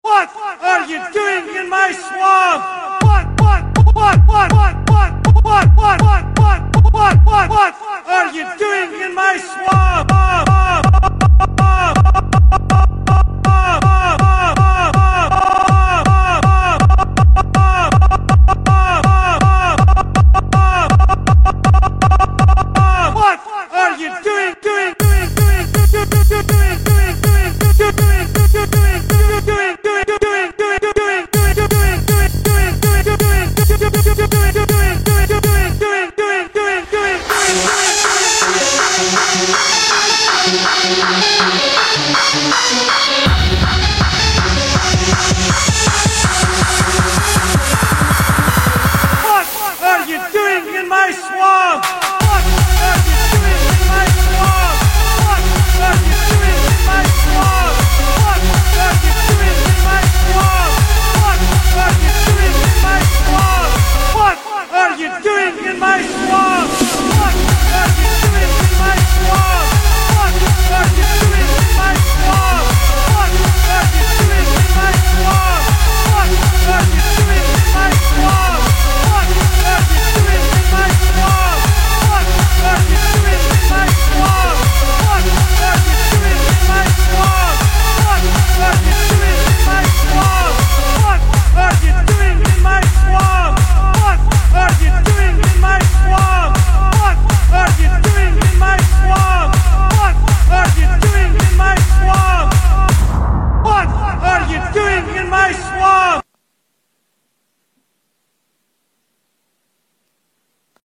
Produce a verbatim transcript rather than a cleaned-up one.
What are you doing in my swamp? What, what, what, what, what, what, what, what, what, what, what, what, what are you doing in my swamp?